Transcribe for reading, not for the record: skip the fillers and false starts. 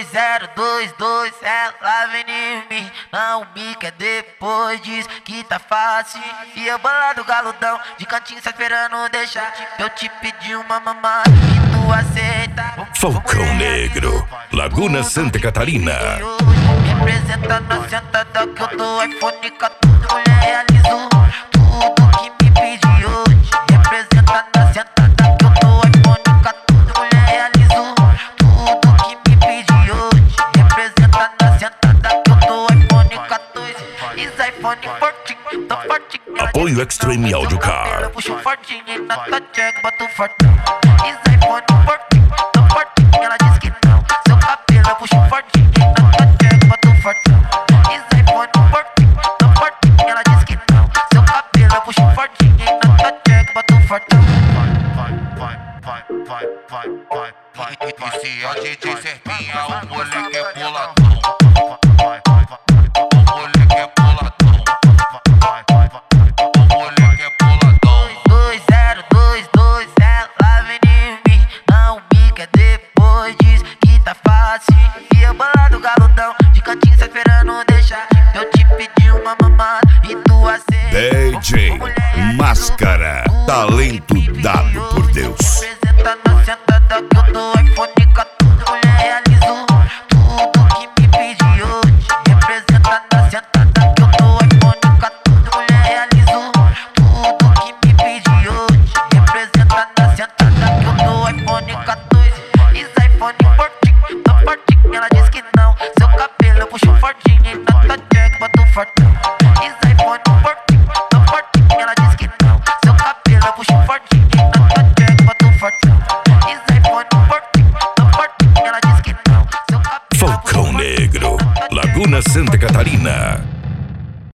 2022, ela vem em mim, não me quer depois diz que tá fácil. E eu bolado galudão, de cantinho só esperando deixar. Eu te pedi uma mamãe e tu aceita. Falcão Negro, Laguna Santa Catarina. Representando a sentada que eu dou iPhone 14, mulher realizou tudo que me pedi hoje. Representando a sentada que eu dou iPhone 14, mulher realizou tudo que me pedi hoje. Representando a sentada que eu dou iPhone 14. Is iPhone 14, tô fortinho. Apoio Extreme Audio Car. Eu puxo fortinho e na tua check boto fortão. Is iPhone 14, tô fortinho. Ela diz que não. Seu cabelo eu puxo fortinho e na tua check boto fortão. Is iPhone 14, tô fortinho. Ela diz que não. Seu cabelo eu puxo fortinho e na tua check boto fortão. E se a DJ Serpinha, o moleque é boladão. O moleque é boladão. O moleque é boladão. 2022, ela vem em mim, não me quer depois diz que tá fácil. E eu bolado galudão, de cantinho só esperando deixar. Eu te pedi uma mamada e tu aceita. DJ Máscara, talento dado por Deus. Representando a sentada que eu dou iPhone 14, mulher realizou tudo que me pedi hoje. Representando a sentada que eu dou iPhone 14, mulher realizou tudo que me pedi hoje. Representando a sentada que eu dou iPhone 14. Is iPhone 14, tô fortinho, ela diz que não. Seu cabelo eu puxo fortinho e na tua check boto fortão. Is iPhone 14, tô fortinho, ela diz que não. Seu cabelo eu puxo fortinho e na tua check boto fortão. Is iPhone 14, tô fortinho, ela diz que não. Seu cabelo Falcão Negro, Laguna Santa Catarina.